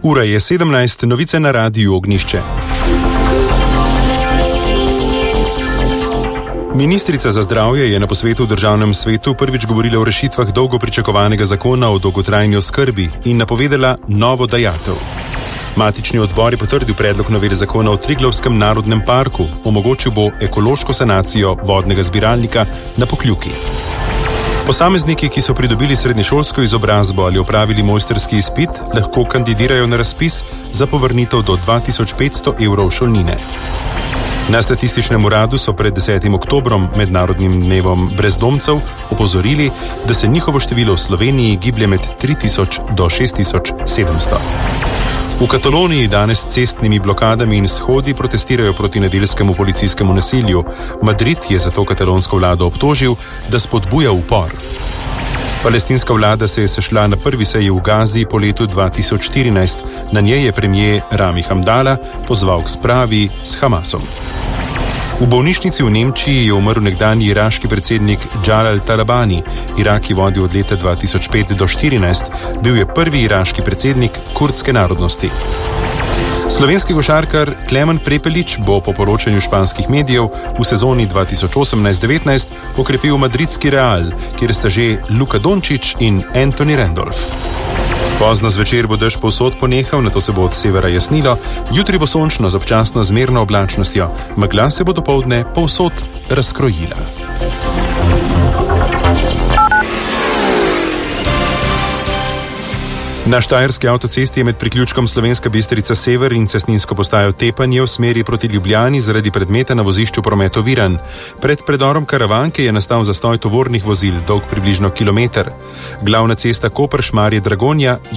Ura je 17, novice na Radiu Ognjišče. Ministrica za zdravje je na posvetu v državnem svetu prvič govorila o rešitvah dolgo pričakovanega zakona o dolgotrajni oskrbi in napovedala novo dajatev. Matični odbor je potrdil predlog novele zakona o Triglavskem narodnem parku, omogočil bo ekološko sanacijo vodnega zbiralnika na Pokljuki. Posamezniki, ki so pridobili srednješolsko izobrazbo ali opravili mojstrski izpit, lahko kandidirajo na razpis za povrnitev do 2500 evrov šolnine. Na statističnem uradu so pred 10. oktobrom, mednarodnim dnevom brezdomcev, opozorili, da se njihovo število v Sloveniji giblje med 3000 do 6700. V Kataloniji danes s cestnimi blokadami in shodi protestirajo proti nedeljskemu policijskemu nasilju. Madrid je zato katalonsko vlado obtožil, da spodbuja upor. Palestinska vlada se je sešla na prvi seji v Gazi po letu 2014. Na njej je premier Rami Hamdala pozval k spravi s Hamasom. V bolnišnici v Nemčiji je umrl nekdanji iraški predsednik Jalal Talabani. Irak je vodil od leta 2005 do 2014. Bil je prvi iraški predsednik kurdske narodnosti. Slovenski košarkar Klemen Prepelič bo po poročanju španskih medijev v sezoni 2018-19 okrepil madridski Real, kjer sta že Luka Dončić in Anthony Randolph. Pozno zvečer bo dež povsod ponehal, nato se bo od severa jasnilo, jutri bo sončno z občasno zmerno oblačnostjo, megla se bo dopoldne povsod razkrojila. Na štajerski avtocesti je med priključkom Slovenska Bistrica Sever in cestninsko postajo Tepanje v smeri proti Ljubljani zaradi predmeta na vozišču promet oviran. Pred predorom Karavanke je nastal zastoj tovornih vozil, dolg približno kilometer. Glavna cesta Koper-Šmarje-Dragonja